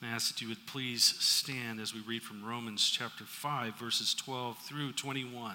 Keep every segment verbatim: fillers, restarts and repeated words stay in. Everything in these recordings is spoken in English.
I ask that you would please stand as we read from Romans chapter five, verses twelve through twenty-one.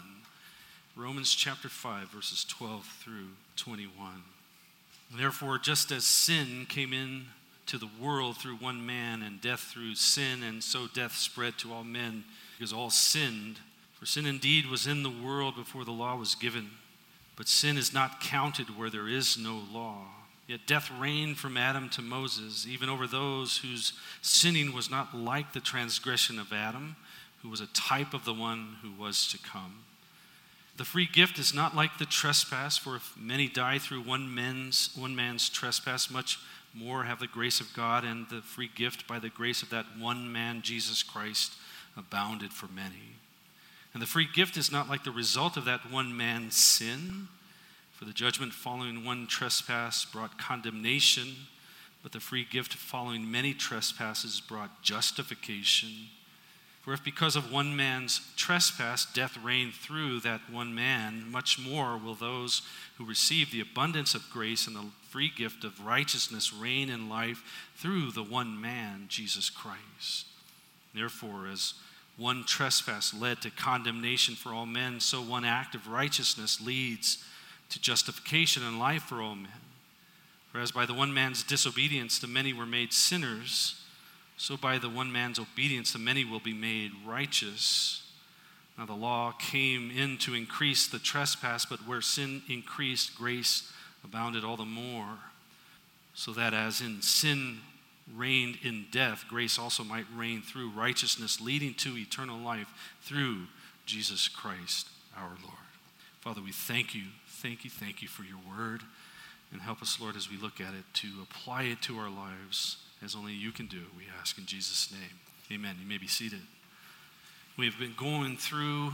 Romans chapter five, verses twelve through twenty-one. Therefore, just as sin came in to the world through one man, and death through sin, and so death spread to all men, because all sinned. For sin indeed was in the world before the law was given, but sin is not counted where there is no law. Yet death reigned from Adam to Moses, even over those whose sinning was not like the transgression of Adam, who was a type of the one who was to come. The free gift is not like the trespass, for if many die through one man's, one man's trespass, much more have the grace of God and the free gift by the grace of that one man, Jesus Christ, abounded for many. And the free gift is not like the result of that one man's sin, for the judgment following one trespass brought condemnation, but the free gift following many trespasses brought justification. For if because of one man's trespass death reigned through that one man, much more will those who receive the abundance of grace and the free gift of righteousness reign in life through the one man, Jesus Christ. Therefore, as one trespass led to condemnation for all men, so one act of righteousness leads to justification and life for all men. For as by the one man's disobedience the many were made sinners, so by the one man's obedience the many will be made righteous. Now the law came in to increase the trespass, but where sin increased, grace abounded all the more, so that as in sin reigned in death, grace also might reign through righteousness, leading to eternal life through Jesus Christ our Lord. Father, we thank you, thank you, thank you for your word, and help us, Lord, as we look at it, to apply it to our lives as only you can do, we ask in Jesus' name. Amen. You may be seated. We have been going through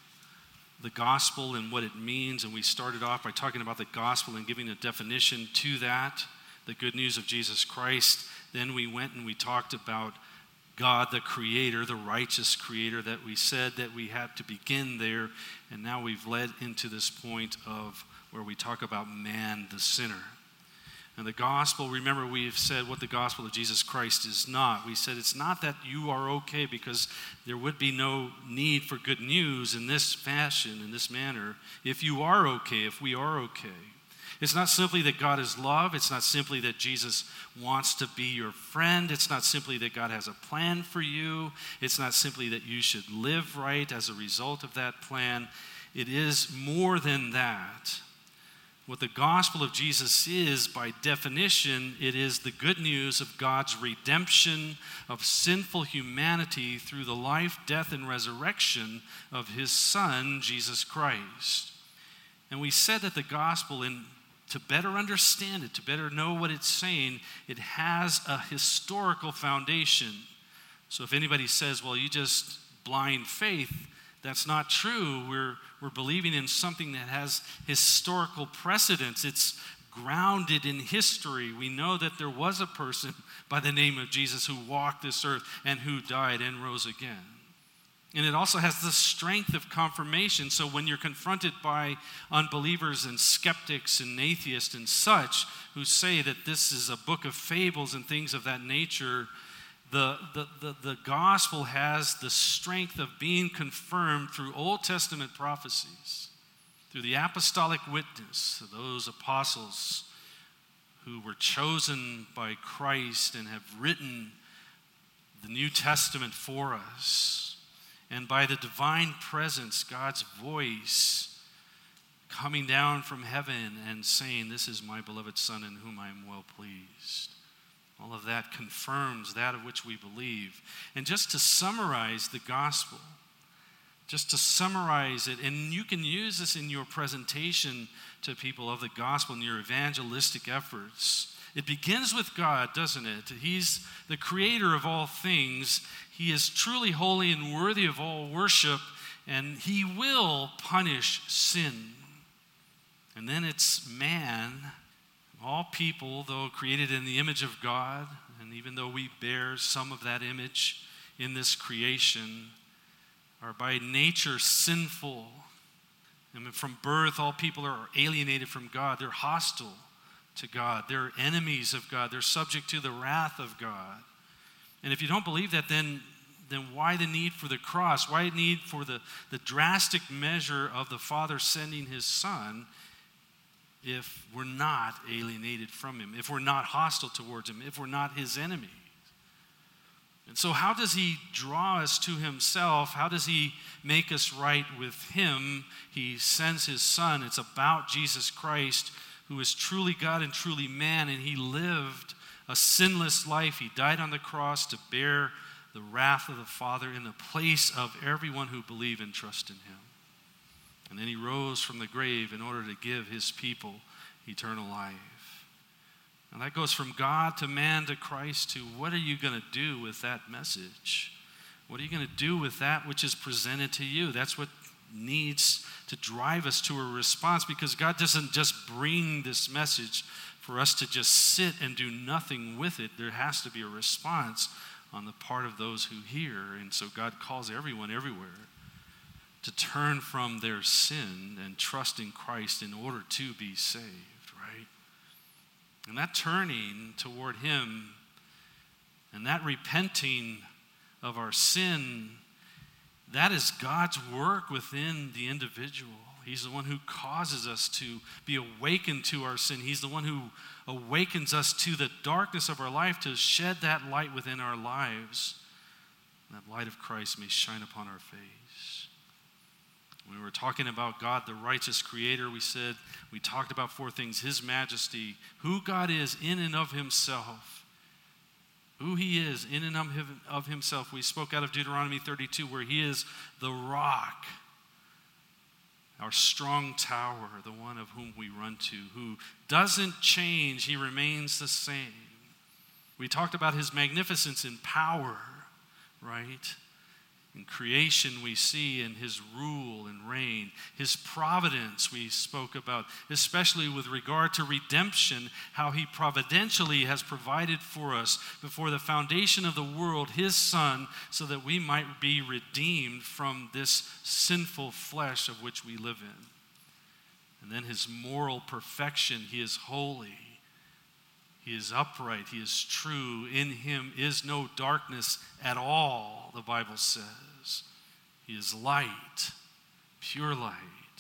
the gospel and what it means, and we started off by talking about the gospel and giving a definition to that, the good news of Jesus Christ. Then we went and we talked about God, the creator, the righteous creator, that we said that we had to begin there, and now we've led into this point of where we talk about man, the sinner. And the gospel, remember we've said what the gospel of Jesus Christ is not. We said it's not that you are okay, because there would be no need for good news in this fashion, in this manner, if you are okay, if we are okay. It's not simply that God is love. It's not simply that Jesus wants to be your friend. It's not simply that God has a plan for you. It's not simply that you should live right as a result of that plan. It is more than that. What the gospel of Jesus is, by definition, it is the good news of God's redemption of sinful humanity through the life, death, and resurrection of his Son, Jesus Christ. And we said that the gospel, in to better understand it, to better know what it's saying, it has a historical foundation. So if anybody says, well, you just blind faith, that's not true. We're, we're believing in something that has historical precedence. It's grounded in history. We know that there was a person by the name of Jesus who walked this earth and who died and rose again. And it also has the strength of confirmation. So when you're confronted by unbelievers and skeptics and atheists and such who say that this is a book of fables and things of that nature, the, the, the, the gospel has the strength of being confirmed through Old Testament prophecies, through the apostolic witness of those apostles who were chosen by Christ and have written the New Testament for us. And by the divine presence, God's voice coming down from heaven and saying, this is my beloved Son in whom I am well pleased. All of that confirms that of which we believe. And just to summarize the gospel, just to summarize it, and you can use this in your presentation to people of the gospel in your evangelistic efforts. It begins with God, doesn't it? He's the creator of all things. He is truly holy and worthy of all worship, and he will punish sin. And then it's man, all people, though created in the image of God, and even though we bear some of that image in this creation, are by nature sinful. I mean, from birth, all people are alienated from God. They're hostile to God. They're enemies of God. They're subject to the wrath of God. And if you don't believe that, then, then why the need for the cross? Why the need for the, the drastic measure of the Father sending his Son if we're not alienated from him, if we're not hostile towards him, if we're not his enemy? And so how does he draw us to himself? How does he make us right with him? He sends his Son. It's about Jesus Christ, who is truly God and truly man, and he lived a sinless life. He died on the cross to bear the wrath of the Father in the place of everyone who believe and trust in him. And then he rose from the grave in order to give his people eternal life. And that goes from God to man to Christ to what are you going to do with that message? What are you going to do with that which is presented to you? That's what needs to drive us to a response, because God doesn't just bring this message for us to just sit and do nothing with it. There has to be a response on the part of those who hear. And so God calls everyone everywhere to turn from their sin and trust in Christ in order to be saved, right? And that turning toward him and that repenting of our sin, that is God's work within the individual. He's the one who causes us to be awakened to our sin. He's the one who awakens us to the darkness of our life, to shed that light within our lives. And that light of Christ may shine upon our face. When we were talking about God, the righteous creator, we said, we talked about four things: his majesty, who God is in and of himself, who he is in and of himself. We spoke out of Deuteronomy thirty-two, where he is the rock, our strong tower, the one of whom we run to, who doesn't change. He remains the same. We talked about his magnificence in power, right? In creation we see in his rule and reign. His providence we spoke about, especially with regard to redemption, how he providentially has provided for us before the foundation of the world his Son, so that we might be redeemed from this sinful flesh of which we live in. And then his moral perfection. He is holy. He is upright. He is true. In him is no darkness at all, the Bible says. He is light, pure light.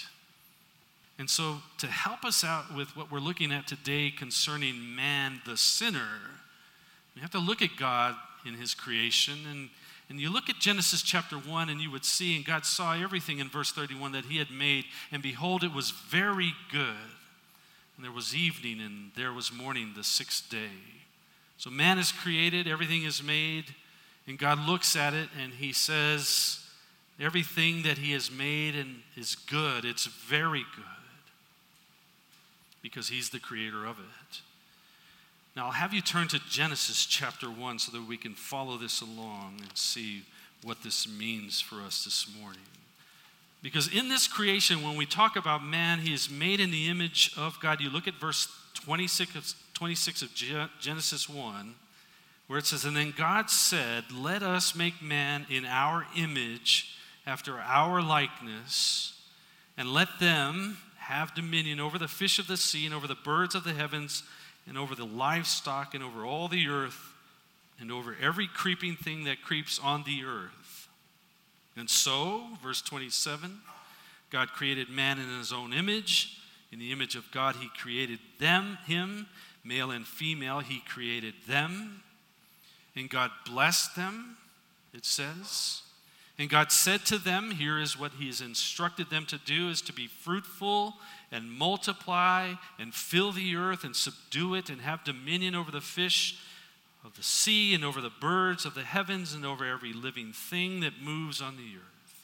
And so to help us out with what we're looking at today concerning man, the sinner, we have to look at God in his creation. And, and you look at Genesis chapter one, and you would see, and God saw everything in verse thirty-one that he had made, and behold, it was very good. And there was evening, and there was morning, the sixth day. So man is created, everything is made, and God looks at it, and he says, everything that he has made and is good, it's very good, because he's the creator of it. Now, I'll have you turn to Genesis chapter one so that we can follow this along and see what this means for us this morning. Because in this creation, when we talk about man, he is made in the image of God. You look at verse twenty-six, twenty-six of Genesis one, where it says, and then God said, let us make man in our image, after our likeness, and let them have dominion over the fish of the sea, and over the birds of the heavens, and over the livestock, and over all the earth, and over every creeping thing that creeps on the earth. And so, verse twenty-seven, God created man in his own image. In the image of God, he created them, him, male and female, he created them. And God blessed them, it says. And God said to them, here is what he has instructed them to do, is to be fruitful and multiply and fill the earth and subdue it and have dominion over the fish of the sea and over the birds of the heavens and over every living thing that moves on the earth.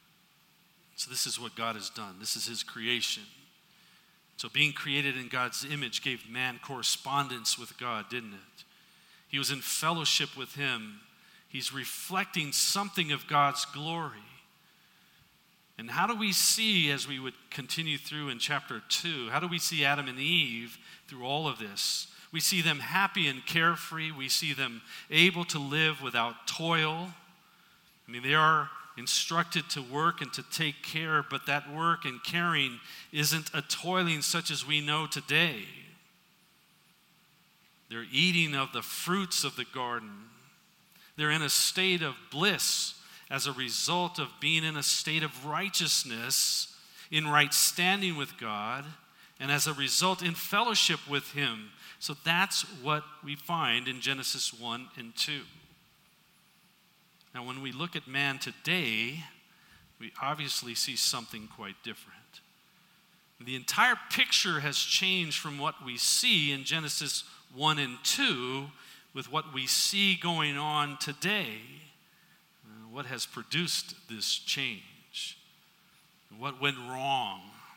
So this is what God has done. This is his creation. So being created in God's image gave man correspondence with God, didn't it? He was in fellowship with him. He's reflecting something of God's glory. And how do we see, as we would continue through in chapter two, how do we see Adam and Eve through all of this? We see them happy and carefree. We see them able to live without toil. I mean, they are instructed to work and to take care, but that work and caring isn't a toiling such as we know today. They're eating of the fruits of the garden. They're in a state of bliss as a result of being in a state of righteousness, in right standing with God, and as a result in fellowship with Him. So that's what we find in Genesis one and two. Now, when we look at man today, we obviously see something quite different. The entire picture has changed from what we see in Genesis one and two with what we see going on today. Uh, what has produced this change? What went wrong?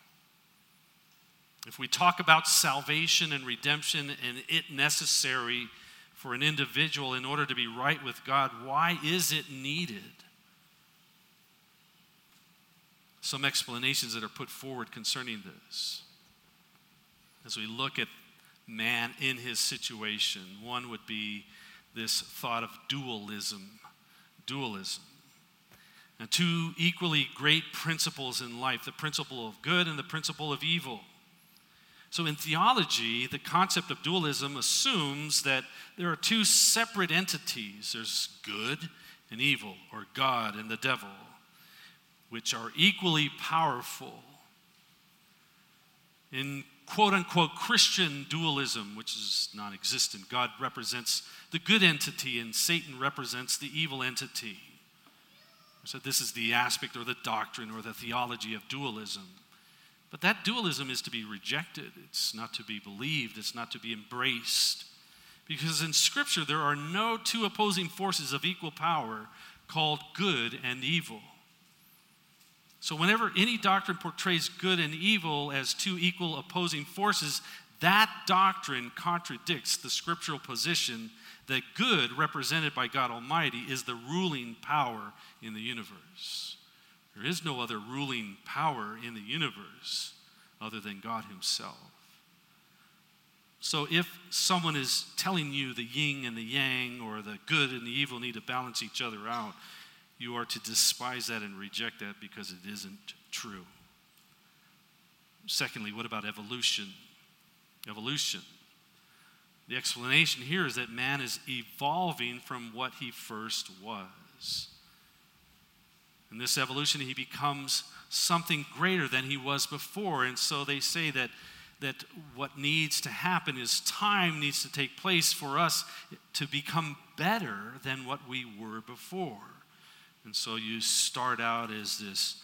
If we talk about salvation and redemption and it necessary for an individual in order to be right with God, why is it needed? Some explanations that are put forward concerning this. As we look at man in his situation, one would be this thought of dualism. Dualism. Now, two equally great principles in life, the principle of good and the principle of evil. So in theology, the concept of dualism assumes that there are two separate entities. There's good and evil, or God and the devil, which are equally powerful. In quote-unquote Christian dualism, which is non-existent, God represents the good entity and Satan represents the evil entity. So this is the aspect or the doctrine or the theology of dualism. But that dualism is to be rejected. It's not to be believed. It's not to be embraced. Because in Scripture, there are no two opposing forces of equal power called good and evil. So whenever any doctrine portrays good and evil as two equal opposing forces, that doctrine contradicts the scriptural position that good, represented by God Almighty, is the ruling power in the universe. There is no other ruling power in the universe other than God Himself. So if someone is telling you the yin and the yang, or the good and the evil need to balance each other out, you are to despise that and reject that because it isn't true. Secondly, what about evolution? Evolution. The explanation here is that man is evolving from what he first was. In this evolution, he becomes something greater than he was before. And so they say that, that what needs to happen is time needs to take place for us to become better than what we were before. And so you start out as this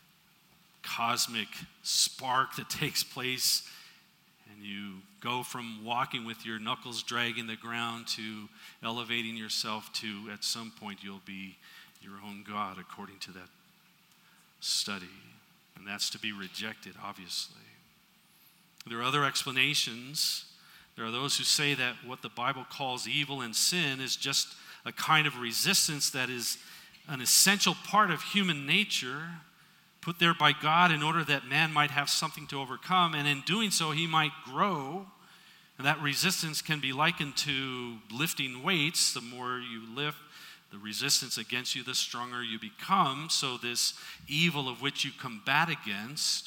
cosmic spark that takes place, and you go from walking with your knuckles dragging the ground to elevating yourself to, at some point, you'll be your own God, according to that study. And that's to be rejected, obviously. There are other explanations. There are those who say that what the Bible calls evil and sin is just a kind of resistance that is an essential part of human nature, put there by God in order that man might have something to overcome, and in doing so he might grow. And that resistance can be likened to lifting weights. The more you lift, the resistance against you, the stronger you become. So this evil of which you combat against,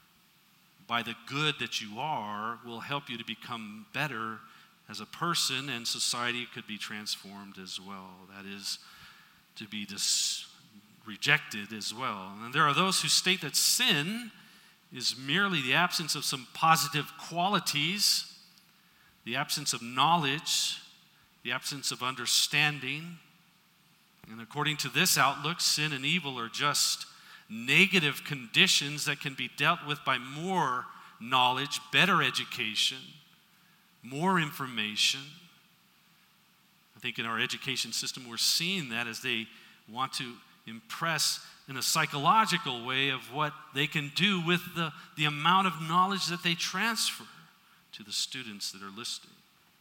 by the good that you are, will help you to become better as a person, and society could be transformed as well. That is to be dis- rejected as well. And there are those who state that sin is merely the absence of some positive qualities, the absence of knowledge, the absence of understanding. And according to this outlook, sin and evil are just negative conditions that can be dealt with by more knowledge, better education, more information. I think in our education system, we're seeing that as they want to impress in a psychological way of what they can do with the, the amount of knowledge that they transfer to the students that are listening.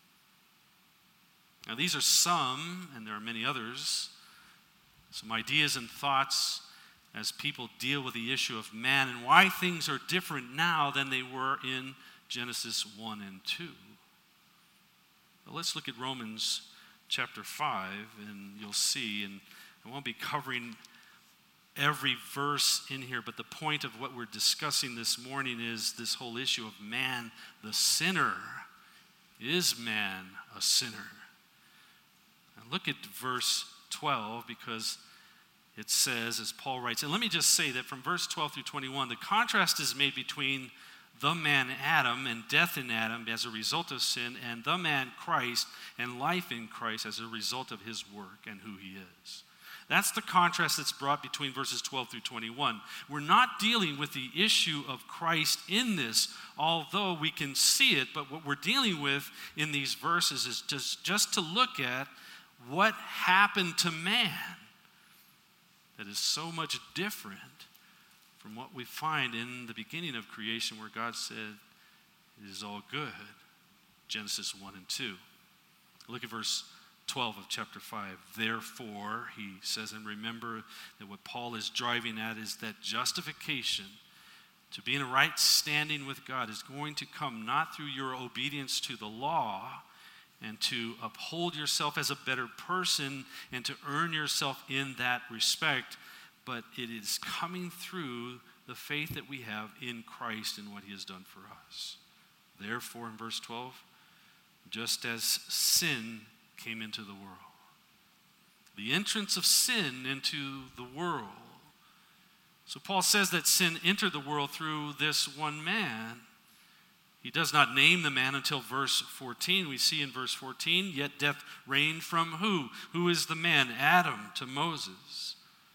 Now, these are some, and there are many others, some ideas and thoughts as people deal with the issue of man and why things are different now than they were in Genesis one and two. Well, let's look at Romans chapter five, and you'll see, and I won't be covering every verse in here, but the point of what we're discussing this morning is this whole issue of man, the sinner. Is man a sinner? Now look at verse twelve, because it says, as Paul writes, and let me just say that from verse twelve through twenty-one, the contrast is made between the man Adam and death in Adam as a result of sin, and the man Christ and life in Christ as a result of his work and who he is. That's the contrast that's brought between verses twelve through twenty-one. We're not dealing with the issue of Christ in this, although we can see it, but what we're dealing with in these verses is just, just to look at what happened to man that is so much different from what we find in the beginning of creation, where God said, it is all good. Genesis one and two. Look at verse twelve of chapter five. Therefore, he says, and remember that what Paul is driving at is that justification, to be in a right standing with God, is going to come not through your obedience to the law and to uphold yourself as a better person and to earn yourself in that respect, but it is coming through the faith that we have in Christ and what he has done for us. Therefore, in verse twelve, just as sin came into the world, the entrance of sin into the world. So Paul says that sin entered the world through this one man. He does not name the man until verse fourteen. We see in verse fourteen, yet death reigned from who? Who is the man? Adam to Moses.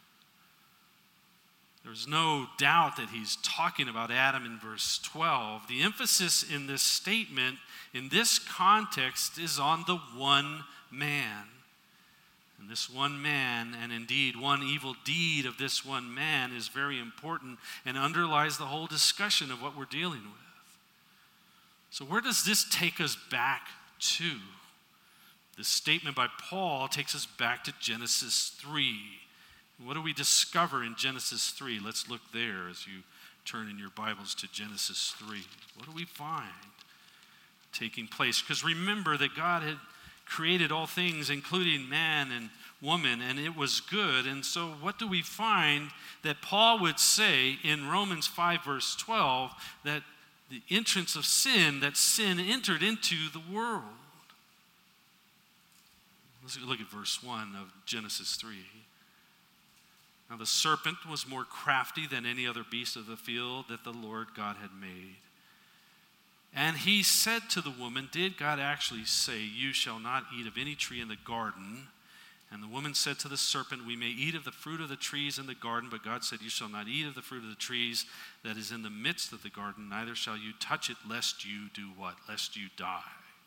There's no doubt that he's talking about Adam in verse twelve. The emphasis in this statement, in this context, is on the one man. And this one man, and indeed one evil deed of this one man, is very important and underlies the whole discussion of what we're dealing with. So where does this take us back to? This statement by Paul takes us back to Genesis three. What do we discover in Genesis three? Let's look there as you turn in your Bibles to Genesis three. What do we find taking place? Because remember that God had created all things, including man and woman, and it was good. And so what do we find that Paul would say in Romans five, verse twelve, that the entrance of sin, that sin entered into the world? Let's look at verse one of Genesis three. Now the serpent was more crafty than any other beast of the field that the Lord God had made. And he said to the woman, did God actually say, you shall not eat of any tree in the garden? And the woman said to the serpent, we may eat of the fruit of the trees in the garden, but God said, you shall not eat of the fruit of the trees that is in the midst of the garden, neither shall you touch it, lest you do what? Lest you die.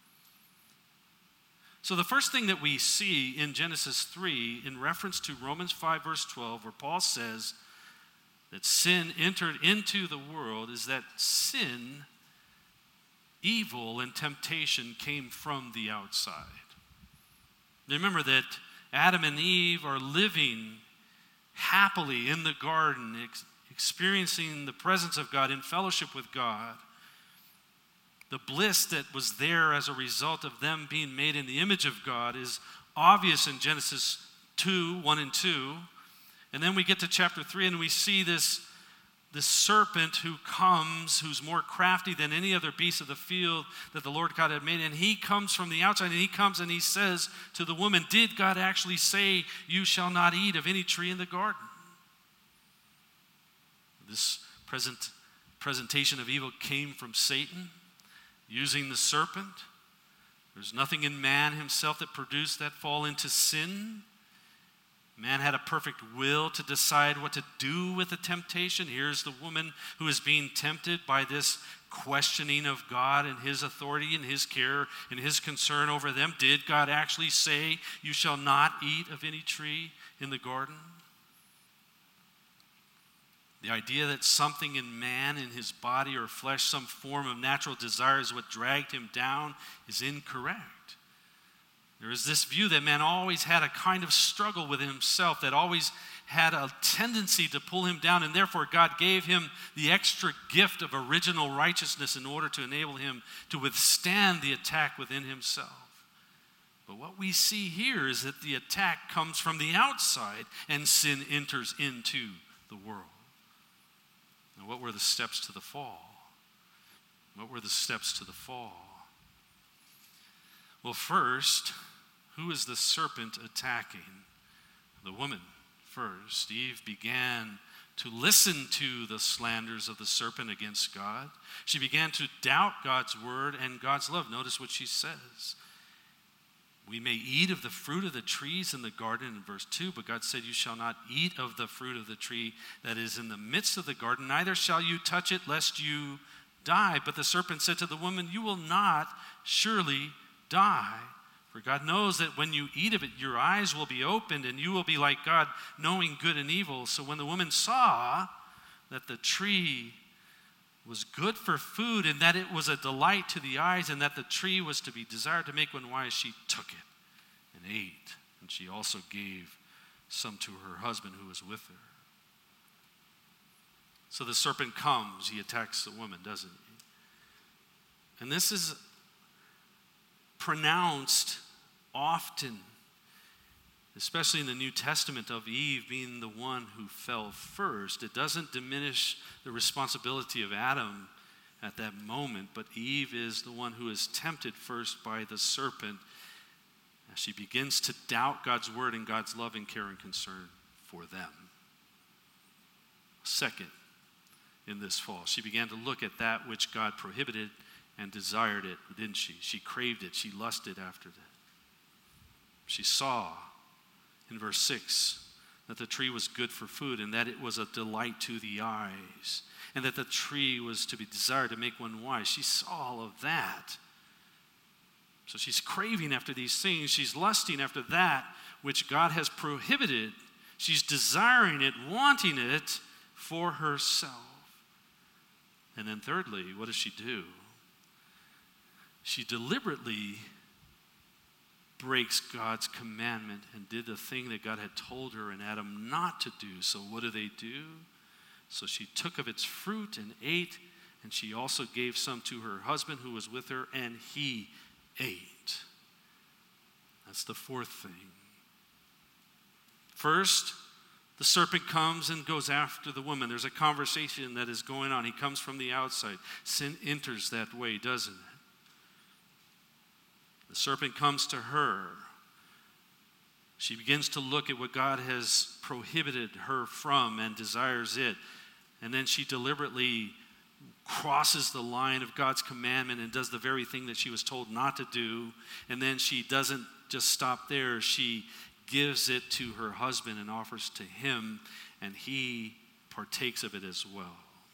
So the first thing that we see in Genesis three, in reference to Romans five, verse twelve, where Paul says that sin entered into the world, is that sin, evil, and temptation came from the outside. Remember that Adam and Eve are living happily in the garden, ex- experiencing the presence of God, in fellowship with God. The bliss that was there as a result of them being made in the image of God is obvious in Genesis two, one and two. And then we get to chapter three and we see this, this serpent who comes, who's more crafty than any other beast of the field that the Lord God had made. And he comes from the outside, and he comes and he says to the woman, did God actually say, you shall not eat of any tree in the garden? This present presentation of evil came from Satan, using the serpent. There's nothing in man himself that produced that fall into sin. Man had a perfect will to decide what to do with the temptation. Here's the woman who is being tempted by this questioning of God and his authority and his care and his concern over them. Did God actually say, you shall not eat of any tree in the garden? The idea that something in man, in his body or flesh, some form of natural desire is what dragged him down is incorrect. There is this view that man always had a kind of struggle with himself, that always had a tendency to pull him down, and therefore God gave him the extra gift of original righteousness in order to enable him to withstand the attack within himself. But what we see here is that the attack comes from the outside and sin enters into the world. Now, what were the steps to the fall? What were the steps to the fall? Well, first, Who is the serpent attacking? The woman first. Eve began to listen to the slanders of the serpent against God. She began to doubt God's word and God's love. Notice what she says. We may eat of the fruit of the trees in the garden in verse two, but God said, you shall not eat of the fruit of the tree that is in the midst of the garden, neither shall you touch it, lest you die. But the serpent said to the woman, you will not surely die. For God knows that when you eat of it, your eyes will be opened, and you will be like God, knowing good and evil. So when the woman saw that the tree was good for food, and that it was a delight to the eyes, and that the tree was to be desired to make one wise, she took it and ate. And she also gave some to her husband who was with her. So the serpent comes, he attacks the woman, doesn't he? And this is pronounced often, especially in the New Testament, of Eve being the one who fell first. It doesn't diminish the responsibility of Adam at that moment, but Eve is the one who is tempted first by the serpent as she begins to doubt God's word and God's love and care and concern for them. Second, in this fall, she began to look at that which God prohibited and desired it, didn't she? She craved it. She lusted after it. She saw in verse six that the tree was good for food and that it was a delight to the eyes and that the tree was to be desired to make one wise. She saw all of that. So she's craving after these things. She's lusting after that which God has prohibited. She's desiring it, wanting it for herself. And then thirdly, what does she do? She deliberately breaks God's commandment and did the thing that God had told her and Adam not to do. So what do they do? So she took of its fruit and ate, and she also gave some to her husband who was with her, and he ate. That's the fourth thing. First, the serpent comes and goes after the woman. There's a conversation that is going on. He comes from the outside. Sin enters that way, doesn't it? The serpent comes to her. She begins to look at what God has prohibited her from and desires it. And then she deliberately crosses the line of God's commandment and does the very thing that she was told not to do. And then she doesn't just stop there. She gives it to her husband and offers to him, and he partakes of it as well.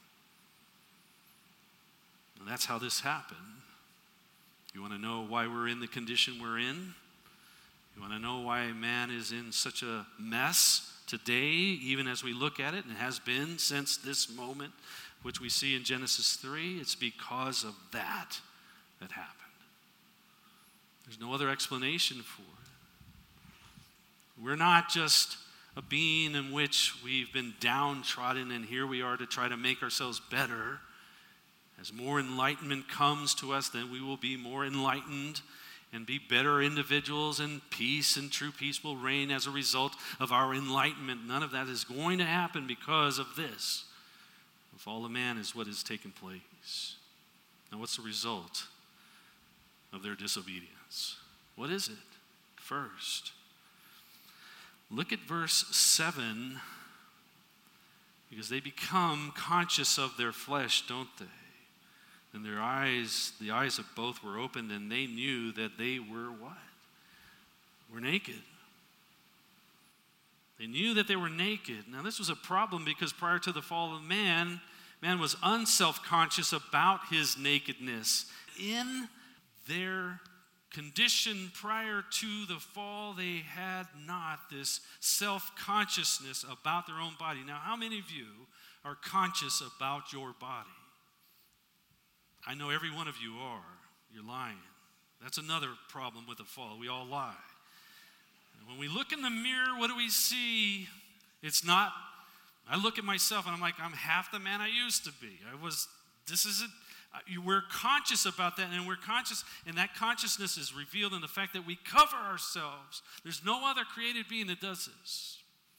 And that's how this happened. You want to know why we're in the condition we're in? You want to know why man is in such a mess today, even as we look at it, and has been since this moment, which we see in Genesis three? It's because of that that happened. There's no other explanation for it. We're not just a being in which we've been downtrodden, and here we are to try to make ourselves better. As more enlightenment comes to us, then we will be more enlightened and be better individuals, and peace and true peace will reign as a result of our enlightenment. None of that is going to happen because of this. The fall of man is what has taken place. Now, what's the result of their disobedience? What is it? First, look at verse seven, because they become conscious of their flesh, don't they? And their eyes, the eyes of both were opened, and they knew that they were what? Were naked. They knew that they were naked. Now, this was a problem because prior to the fall of man, man was unself-conscious about his nakedness. In their condition prior to the fall, they had not this self-consciousness about their own body. Now, how many of you are conscious about your body? I know every one of you are. You're lying. That's another problem with the fall. We all lie. And when we look in the mirror, what do we see? It's not, I look at myself and I'm like, I'm half the man I used to be. I was, this isn't, we're conscious about that, and we're conscious, and that consciousness is revealed in the fact that we cover ourselves. There's no other created being that does this.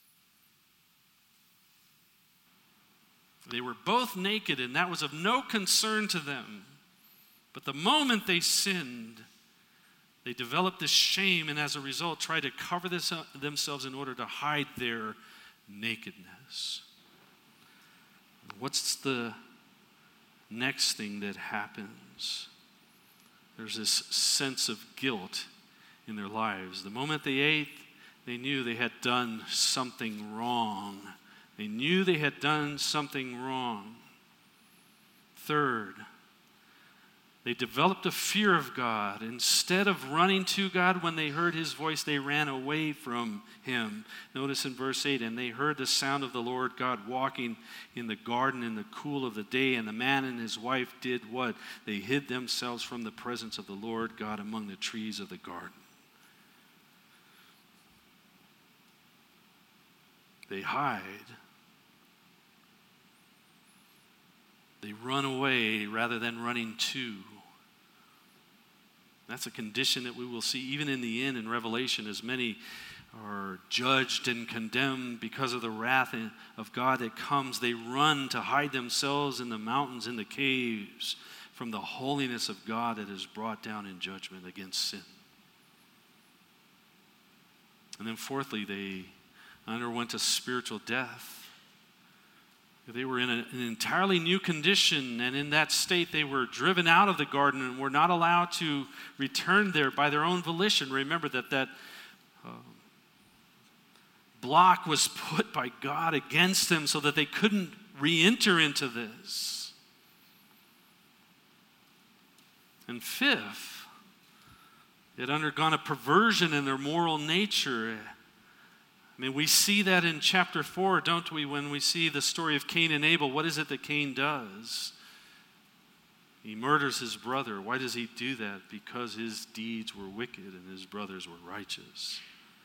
They were both naked, and that was of no concern to them. But the moment they sinned, They develop this shame, and as a result, try to cover this up themselves in order to hide their nakedness. What's the next thing that happens? There's this sense of guilt in their lives. The moment they ate, they knew they had done something wrong. They knew they had done something wrong. Third, they developed a fear of God. Instead of running to God when they heard his voice, they ran away from him. Notice in verse eight, and they heard the sound of the Lord God walking in the garden in the cool of the day, and the man and his wife did what? They hid themselves from the presence of the Lord God among the trees of the garden. They hide. They run away rather than running to. That's a condition that we will see even in the end in Revelation, as many are judged and condemned because of the wrath of God that comes. They run to hide themselves in the mountains, in the caves, from the holiness of God that is brought down in judgment against sin. And then fourthly, they underwent a spiritual death. They were in a, an entirely new condition, and in that state they were driven out of the garden and were not allowed to return there by their own volition. Remember that that uh, block was put by God against them so that they couldn't re-enter into this. And fifth, they had undergone a perversion in their moral nature. I mean, we see that in chapter four, don't we, when we see the story of Cain and Abel. What is it that Cain does? He murders his brother. Why does he do that? Because his deeds were wicked and his brothers were righteous.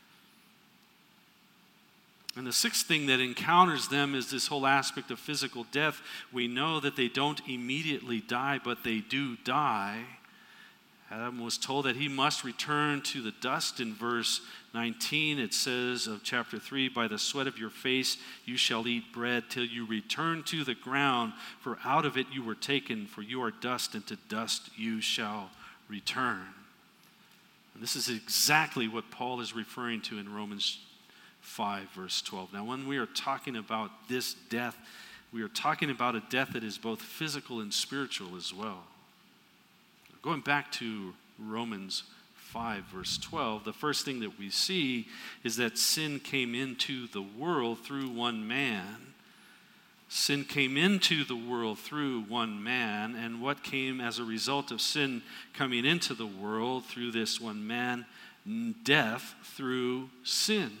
And the sixth thing that encounters them is this whole aspect of physical death. We know that they don't immediately die, but they do die. Adam was told that he must return to the dust. In verse nineteen, it says of chapter three, by the sweat of your face you shall eat bread till you return to the ground, for out of it you were taken, for you are dust, and to dust you shall return. And this is exactly what Paul is referring to in Romans five, verse twelve. Now, when we are talking about this death, we are talking about a death that is both physical and spiritual as well. Going back to Romans five, verse twelve, the first thing that we see is that sin came into the world through one man. Sin came into the world through one man, and what came as a result of sin coming into the world through this one man? Death through sin.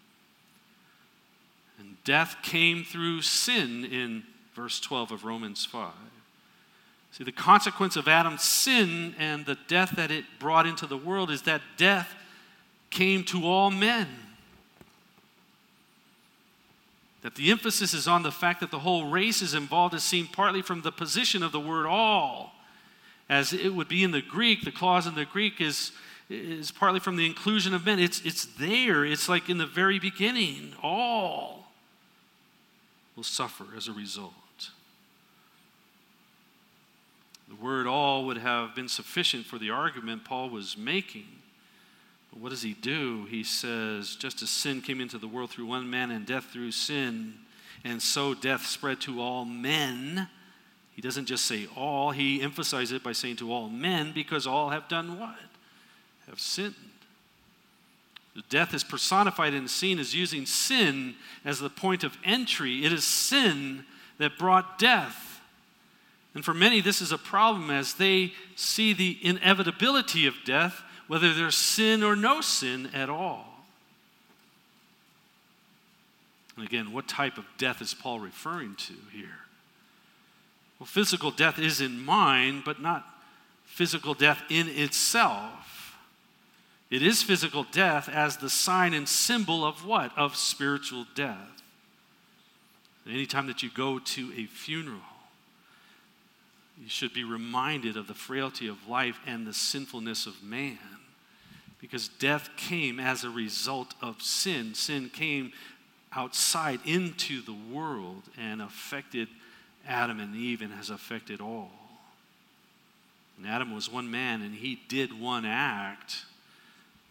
And death came through sin in verse twelve of Romans five. See, the consequence of Adam's sin and the death that it brought into the world is that death came to all men. That the emphasis is on the fact that the whole race is involved is seen partly from the position of the word all. As it would be in the Greek, the clause in the Greek is, is partly from the inclusion of men. It's, it's there. It's like in the very beginning. All will suffer as a result. The word all would have been sufficient for the argument Paul was making. But what does he do? He says, just as sin came into the world through one man and death through sin, and so death spread to all men. He doesn't just say all, he emphasizes it by saying to all men, because all have done what? Have sinned. The death is personified and seen as using sin as the point of entry. It is sin that brought death. And for many, this is a problem as they see the inevitability of death, whether there's sin or no sin at all. And again, what type of death is Paul referring to here? Well, physical death is in mind, but not physical death in itself. It is physical death as the sign and symbol of what? Of spiritual death. Anytime that you go to a funeral, you should be reminded of the frailty of life and the sinfulness of man. Because death came as a result of sin. Sin came outside into the world and affected Adam and Eve and has affected all. And Adam was one man and he did one act.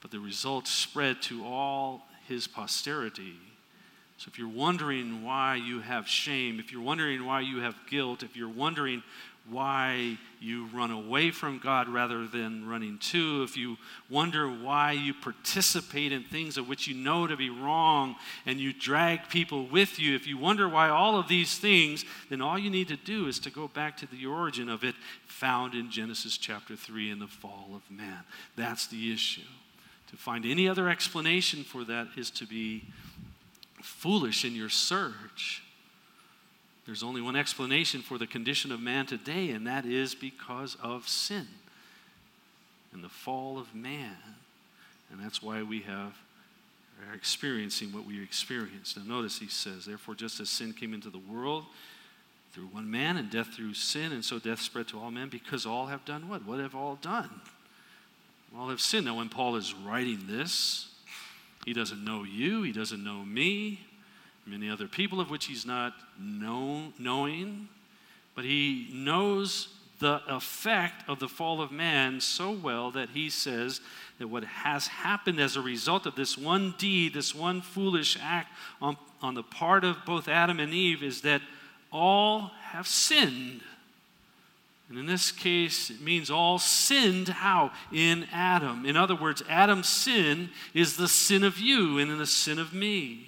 but the result spread to all his posterity. So if you're wondering why you have shame, if you're wondering why you have guilt, if you're wondering why you run away from God rather than running to, if you wonder why you participate in things of which you know to be wrong and you drag people with you, if you wonder why all of these things, then all you need to do is to go back to the origin of it found in Genesis chapter three in the fall of man. That's the issue. To find any other explanation for that is to be foolish in your search. There's only one explanation for the condition of man today, and that is because of sin and the fall of man. And that's why we have are experiencing what we experienced. Now notice he says, therefore just as sin came into the world through one man and death through sin, and so death spread to all men because all have done what? What have all done? All have sinned. Now when Paul is writing this, he doesn't know you, he doesn't know me, many other people of which he's not know, knowing, but he knows the effect of the fall of man so well that he says that what has happened as a result of this one deed, this one foolish act on, on the part of both Adam and Eve is that all have sinned. And in this case, it means all sinned how? In Adam. In other words, Adam's sin is the sin of you and the sin of me.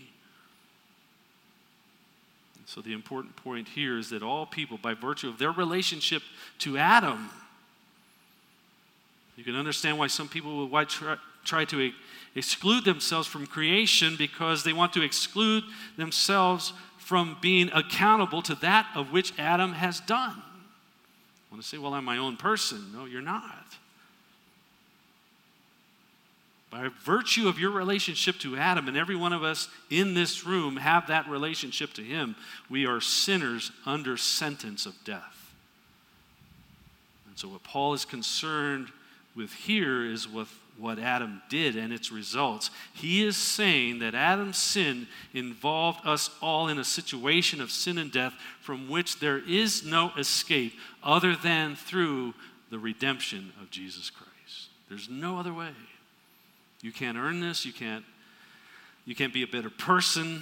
So the important point here is that all people, by virtue of their relationship to Adam, you can understand why some people would try, try to exclude themselves from creation because they want to exclude themselves from being accountable to that of which Adam has done. I want to say, well, I'm my own person. No, you're not. By virtue of your relationship to Adam, and every one of us in this room have that relationship to him, we are sinners under sentence of death. And so what Paul is concerned with here is with what Adam did and its results. He is saying that Adam's sin involved us all in a situation of sin and death from which there is no escape other than through the redemption of Jesus Christ. There's no other way. You can't earn this. You can't, you can't be a better person.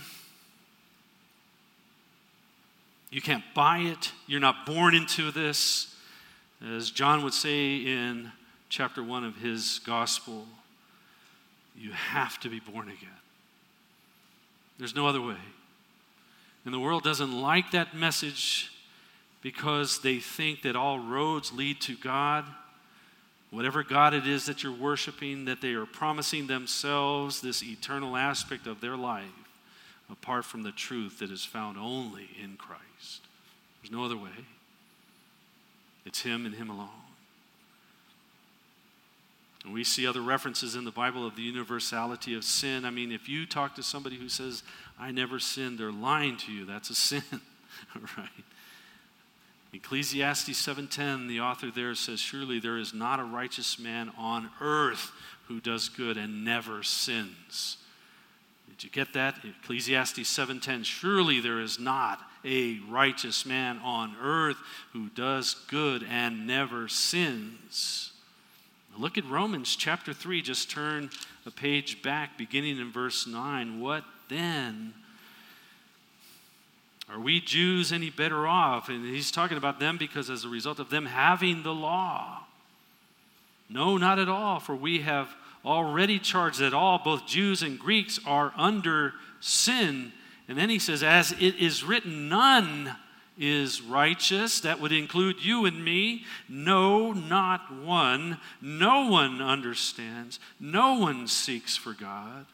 You can't buy it. You're not born into this. As John would say in chapter one of his gospel, you have to be born again. There's no other way. And the world doesn't like that message because they think that all roads lead to God. Whatever God it is that you're worshiping, that they are promising themselves this eternal aspect of their life apart from the truth that is found only in Christ. There's no other way. It's him and him alone. And we see other references in the Bible of the universality of sin. I mean, if you talk to somebody who says, I never sinned, they're lying to you. That's a sin, right? Ecclesiastes seven ten, the author there says, surely there is not a righteous man on earth who does good and never sins. Did you get that? Ecclesiastes seven ten, surely there is not a righteous man on earth who does good and never sins. Look at Romans chapter three. Just turn a page back, beginning in verse nine. What then? Are we Jews any better off? And he's talking about them because as a result of them having the law. No, not at all. For we have already charged that all, both Jews and Greeks, are under sin. And then he says, as it is written, none is righteous. That would include you and me. No, not one. No one understands. No one seeks for God.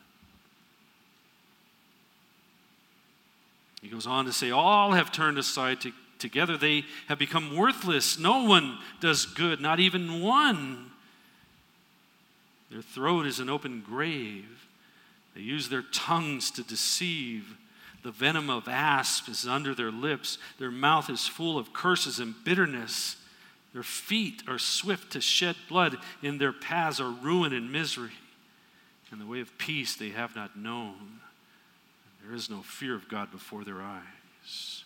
He goes on to say, all have turned aside to, together. They have become worthless. No one does good, not even one. Their throat is an open grave. They use their tongues to deceive. The venom of asp is under their lips. Their mouth is full of curses and bitterness. Their feet are swift to shed blood. In their paths are ruin and misery. And the way of peace they have not known. There is no fear of God before their eyes.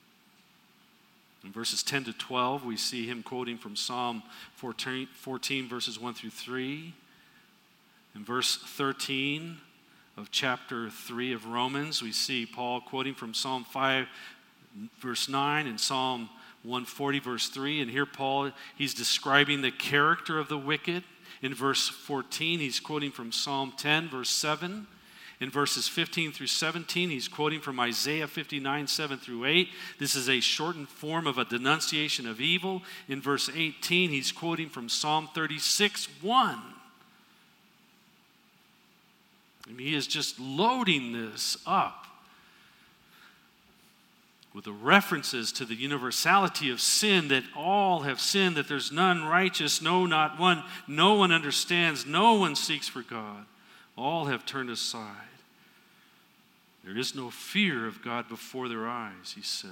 In verses ten to twelve, we see him quoting from Psalm fourteen, fourteen verses one through three. In verse thirteen of chapter three of Romans, we see Paul quoting from Psalm five, verse nine, and Psalm one forty, verse three. And here Paul, he's describing the character of the wicked. In verse fourteen, he's quoting from Psalm ten, verse seven. In verses fifteen through seventeen, he's quoting from Isaiah fifty-nine, seven through eight. This is a shortened form of a denunciation of evil. In verse eighteen, he's quoting from Psalm thirty-six, one. And he is just loading this up with the references to the universality of sin, that all have sinned, that there's none righteous, no, not one. No one understands, no one seeks for God. All have turned aside. There is no fear of God before their eyes, he says.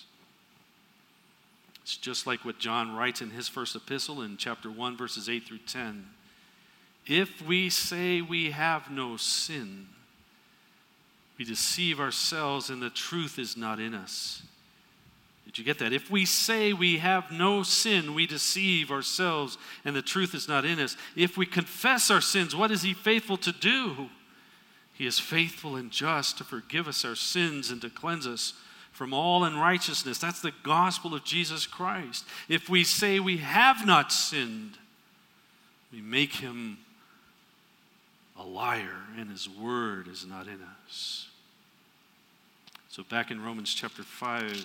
It's just like what John writes in his first epistle in chapter one, verses eight through ten. If we say we have no sin, we deceive ourselves and the truth is not in us. Did you get that? If we say we have no sin, we deceive ourselves and the truth is not in us. If we confess our sins, what is he faithful to do? He is faithful and just to forgive us our sins and to cleanse us from all unrighteousness. That's the gospel of Jesus Christ. If we say we have not sinned, we make him a liar and his word is not in us. So back in Romans chapter five,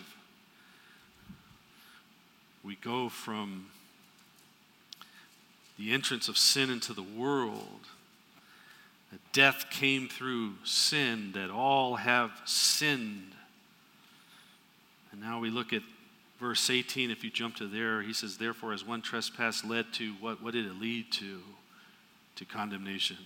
we go from the entrance of sin into the world. That death came through sin, that all have sinned. And now we look at verse eighteen, if you jump to there, he says, therefore as one trespass led to, what, what did it lead to? To condemnation.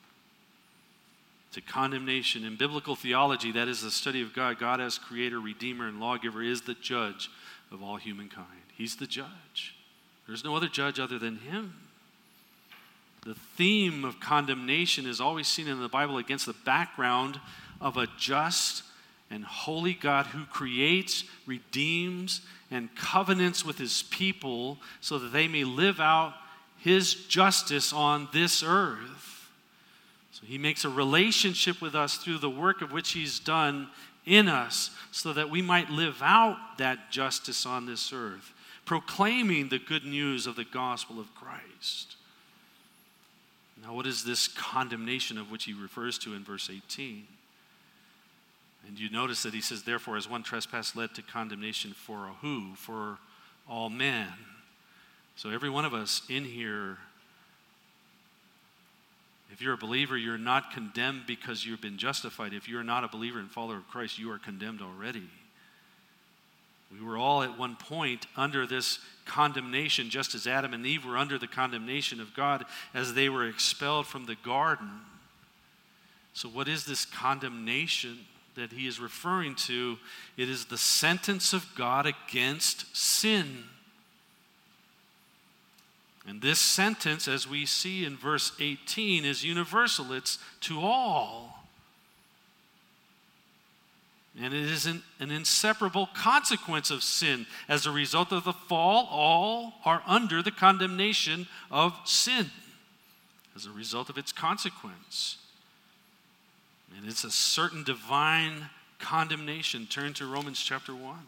To condemnation. In biblical theology, that is the study of God. God as creator, redeemer, and lawgiver is the judge of all humankind. He's the judge. There's no other judge other than him. The theme of condemnation is always seen in the Bible against the background of a just and holy God who creates, redeems, and covenants with his people so that they may live out his justice on this earth. So he makes a relationship with us through the work of which he's done in us so that we might live out that justice on this earth, proclaiming the good news of the gospel of Christ. Now, what is this condemnation of which he refers to in verse eighteen? And you notice that he says, therefore, as one trespass led to condemnation for who? For all men. So every one of us in here, if you're a believer, you're not condemned because you've been justified. If you're not a believer and follower of Christ, you are condemned already. We were all at one point under this condemnation, just as Adam and Eve were under the condemnation of God as they were expelled from the garden. So what is this condemnation that he is referring to? It is the sentence of God against sin. And this sentence, as we see in verse eighteen, is universal. It's to all. And it is an, an inseparable consequence of sin. As a result of the fall, all are under the condemnation of sin as a result of its consequence. And it's a certain divine condemnation. Turn to Romans chapter one.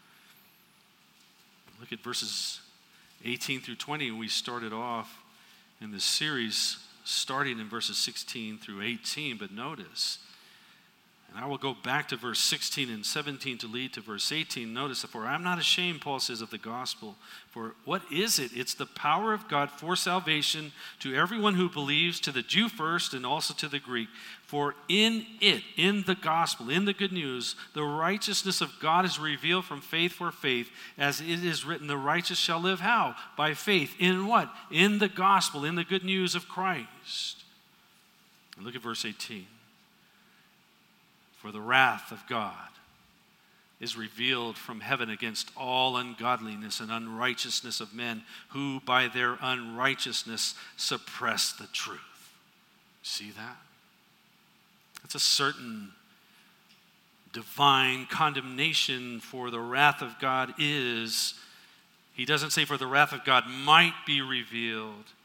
Look at verses eighteen through twenty. We started off in this series starting in verses sixteen through eighteen. But notice, and I will go back to verse sixteen and seventeen to lead to verse eighteen. Notice, for I'm not ashamed, Paul says, of the gospel. For what is it? It's the power of God for salvation to everyone who believes, to the Jew first and also to the Greek. For in it, in the gospel, in the good news, the righteousness of God is revealed from faith for faith, as it is written, the righteous shall live how? By faith. In what? In the gospel, in the good news of Christ. And look at verse eighteen. For the wrath of God is revealed from heaven against all ungodliness and unrighteousness of men who by their unrighteousness suppress the truth. See that? It's a certain divine condemnation. For the wrath of God is, he doesn't say for the wrath of God might be revealed,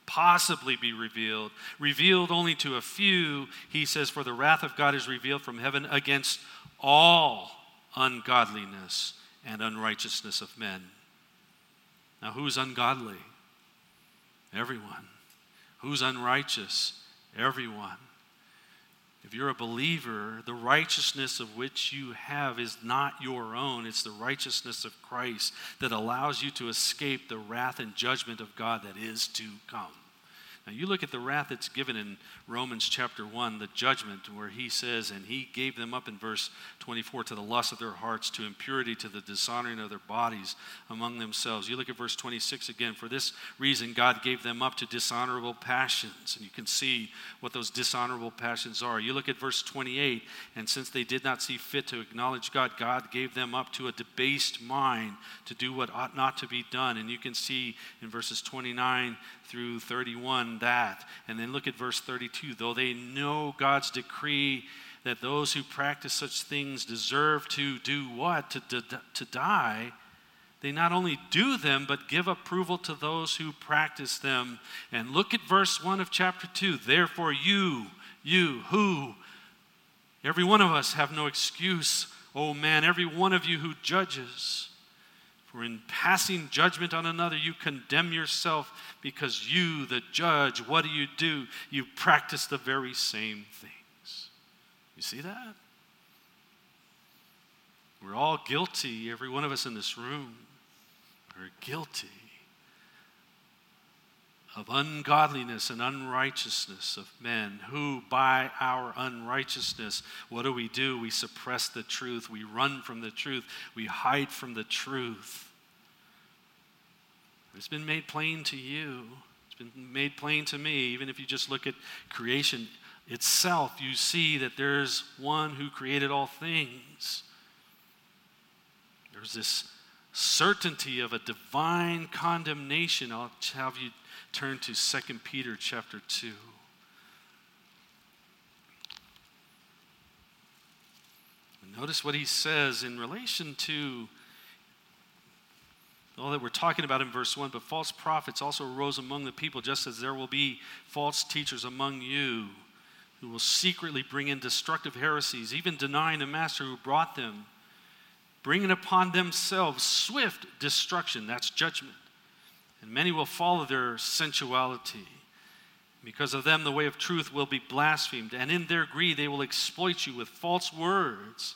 possibly be revealed, revealed only to a few, he says, for the wrath of God is revealed from heaven against all ungodliness and unrighteousness of men. Now, who's ungodly? Everyone. Who's unrighteous? Everyone. If you're a believer, the righteousness of which you have is not your own. It's the righteousness of Christ that allows you to escape the wrath and judgment of God that is to come. Now, you look at the wrath that's given in Romans chapter one, the judgment, where he says, and he gave them up in verse twenty-four to the lust of their hearts, to impurity, to the dishonoring of their bodies among themselves. You look at verse twenty-six again. For this reason, God gave them up to dishonorable passions. And you can see what those dishonorable passions are. You look at verse twenty-eight. And since they did not see fit to acknowledge God, God gave them up to a debased mind to do what ought not to be done. And you can see in verses twenty-nine through thirty-one that. And then look at verse thirty-two. Though they know God's decree that those who practice such things deserve to do what? To, to, to die. They not only do them, but give approval to those who practice them. And look at verse one of chapter two. Therefore you, you, who? Every one of us have no excuse. Oh man, every one of you who judges. For in passing judgment on another, you condemn yourself, because you, the judge, what do you do? You practice the very same things. You see that? We're all guilty. Every one of us in this room are guilty of ungodliness and unrighteousness of men who, by our unrighteousness, what do we do? We suppress the truth. We run from the truth. We hide from the truth. It's been made plain to you. It's been made plain to me. Even if you just look at creation itself, you see that there's one who created all things. There's this certainty of a divine condemnation. I'll have you turn to Second Peter chapter two. Notice what he says in relation to all that we're talking about in verse one. But false prophets also arose among the people, just as there will be false teachers among you who will secretly bring in destructive heresies, even denying the master who brought them, bringing upon themselves swift destruction. That's judgment. And many will follow their sensuality. Because of them, the way of truth will be blasphemed. And in their greed, they will exploit you with false words.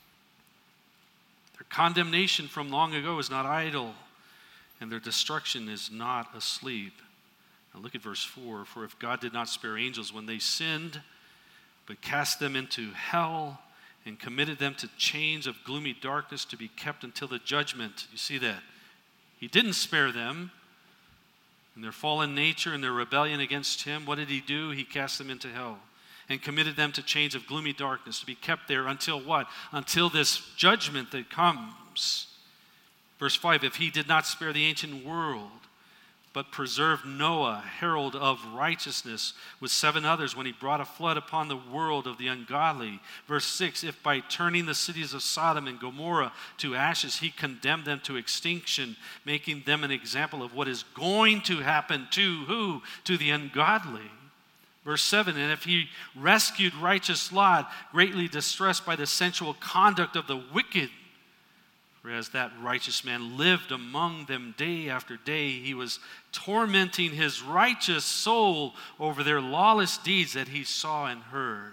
Their condemnation from long ago is not idle, and their destruction is not asleep. Now look at verse four. For if God did not spare angels when they sinned, but cast them into hell and committed them to chains of gloomy darkness to be kept until the judgment. You see that? He didn't spare them. In their fallen nature and their rebellion against him, what did he do? He cast them into hell and committed them to chains of gloomy darkness to be kept there until what? Until this judgment that comes. Verse five, if he did not spare the ancient world, but preserved Noah, herald of righteousness, with seven others when he brought a flood upon the world of the ungodly. Verse six, if by turning the cities of Sodom and Gomorrah to ashes, he condemned them to extinction, making them an example of what is going to happen to who? To the ungodly. Verse seven, and if he rescued righteous Lot, greatly distressed by the sensual conduct of the wicked, whereas that righteous man lived among them day after day, he was tormenting his righteous soul over their lawless deeds that he saw and heard.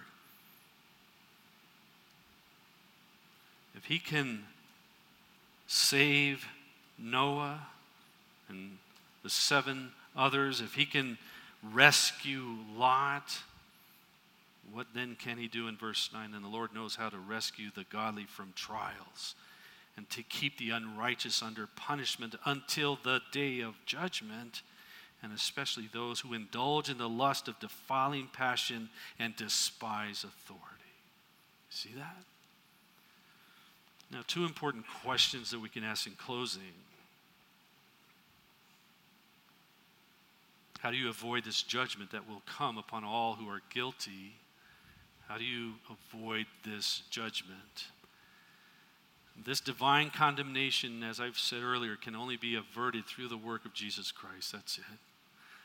If he can save Noah and the seven others, if he can rescue Lot, what then can he do in verse nine? And the Lord knows how to rescue the godly from trials, and to keep the unrighteous under punishment until the day of judgment, and especially those who indulge in the lust of defiling passion and despise authority. See that? Now, two important questions that we can ask in closing. How do you avoid this judgment that will come upon all who are guilty? How do you avoid this judgment? This divine condemnation, as I've said earlier, can only be averted through the work of Jesus Christ. That's it.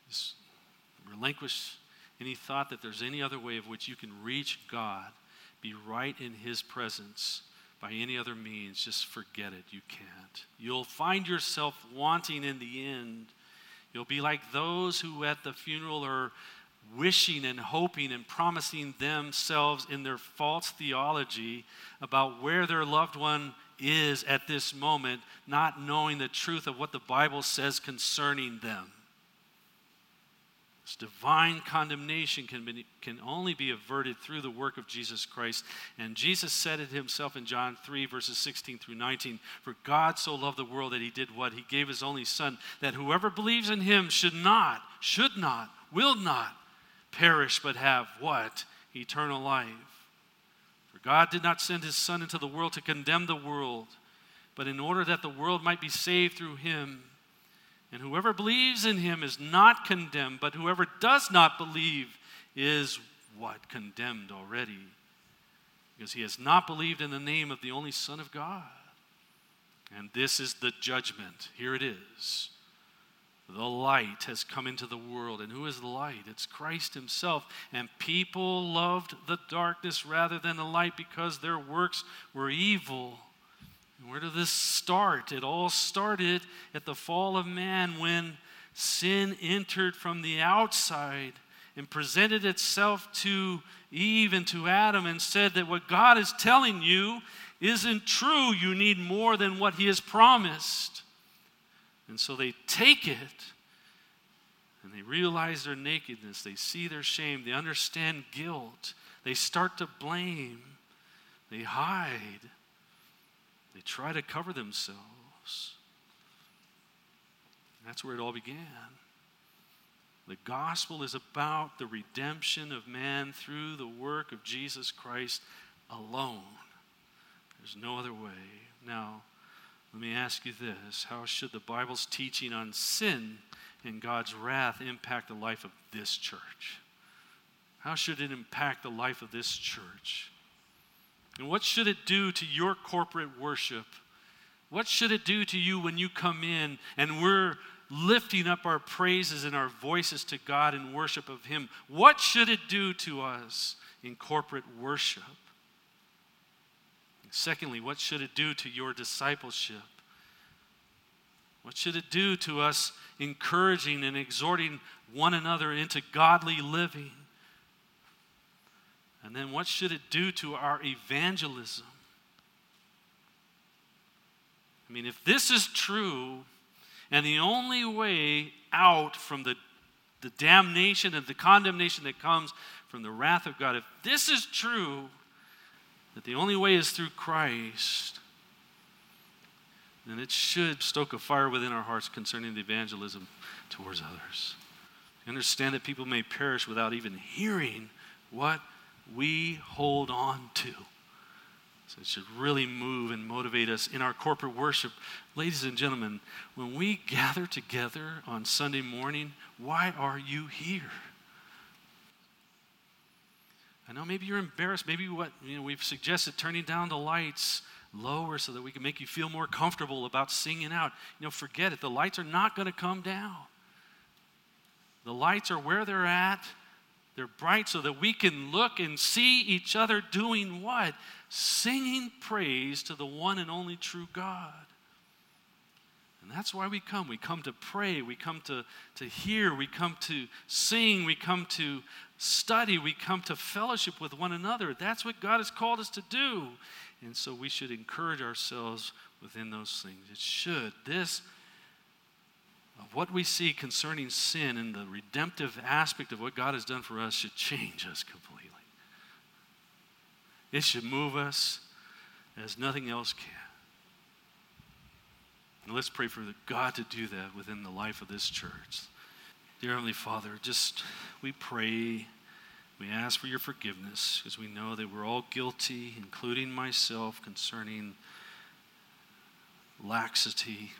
Just relinquish any thought that there's any other way of which you can reach God, be right in his presence by any other means. Just forget it. You can't. You'll find yourself wanting in the end. You'll be like those who at the funeral are wishing and hoping and promising themselves in their false theology about where their loved one is at this moment, not knowing the truth of what the Bible says concerning them. This divine condemnation can, be, can only be averted through the work of Jesus Christ. And Jesus said it himself in John three, verses sixteen through nineteen. For God so loved the world that he did what? He gave his only Son, that whoever believes in him should not, should not, will not perish, but have what? Eternal life. For God did not send his Son into the world to condemn the world, but in order that the world might be saved through him. And whoever believes in him is not condemned, but whoever does not believe is what? Condemned already. Because he has not believed in the name of the only Son of God. And this is the judgment. Here it is. The light has come into the world. And who is the light? It's Christ himself. And people loved the darkness rather than the light because their works were evil. Where did this start? It all started at the fall of man when sin entered from the outside and presented itself to Eve and to Adam and said that what God is telling you isn't true. You need more than what he has promised. And so they take it and they realize their nakedness. They see their shame. They understand guilt. They start to blame. They hide. They try to cover themselves. That's where it all began. The gospel is about the redemption of man through the work of Jesus Christ alone. There's no other way. Now, let me ask you this. How should the Bible's teaching on sin and God's wrath impact the life of this church? How should it impact the life of this church? And what should it do to your corporate worship? What should it do to you when you come in and we're lifting up our praises and our voices to God in worship of him? What should it do to us in corporate worship? And secondly, what should it do to your discipleship? What should it do to us encouraging and exhorting one another into godly living? And then what should it do to our evangelism? I mean, if this is true, and the only way out from the, the damnation and the condemnation that comes from the wrath of God, if this is true, that the only way is through Christ, then it should stoke a fire within our hearts concerning the evangelism towards others. Understand that people may perish without even hearing what we hold on to. So it should really move and motivate us in our corporate worship. Ladies and gentlemen, when we gather together on Sunday morning, why are you here? I know maybe you're embarrassed. Maybe what you know we've suggested turning down the lights lower so that we can make you feel more comfortable about singing out. You know, forget it. The lights are not going to come down. The lights are where they're at. They're bright so that we can look and see each other doing what? Singing praise to the one and only true God. And that's why we come. We come to pray. We come to, to hear. We come to sing. We come to study. We come to fellowship with one another. That's what God has called us to do. And so we should encourage ourselves within those things. It should. This of what we see concerning sin and the redemptive aspect of what God has done for us should change us completely. It should move us as nothing else can. And let's pray for God to do that within the life of this church. Dear Heavenly Father, just we pray, we ask for your forgiveness because we know that we're all guilty, including myself, concerning laxity,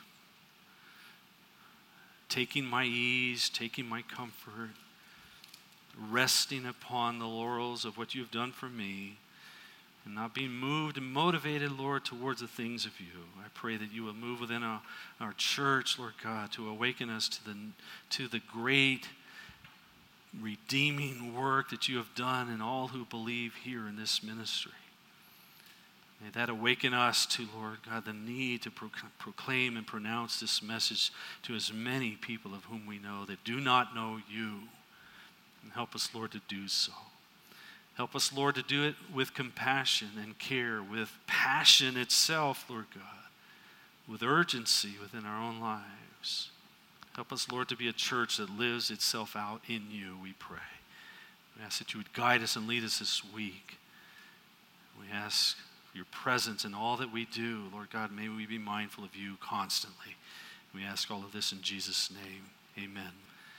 taking my ease, taking my comfort, resting upon the laurels of what you've done for me, and not being moved and motivated, Lord, towards the things of you. I pray that you will move within our, our church, Lord God, to awaken us to the, to the great redeeming work that you have done in all who believe here in this ministry. May that awaken us to, Lord God, the need to pro- proclaim and pronounce this message to as many people of whom we know that do not know you. And help us, Lord, to do so. Help us, Lord, to do it with compassion and care, with passion itself, Lord God, with urgency within our own lives. Help us, Lord, to be a church that lives itself out in you, we pray. We ask that you would guide us and lead us this week. We ask for your presence in all that we do. Lord God, may we be mindful of you constantly. We ask all of this in Jesus' name. Amen.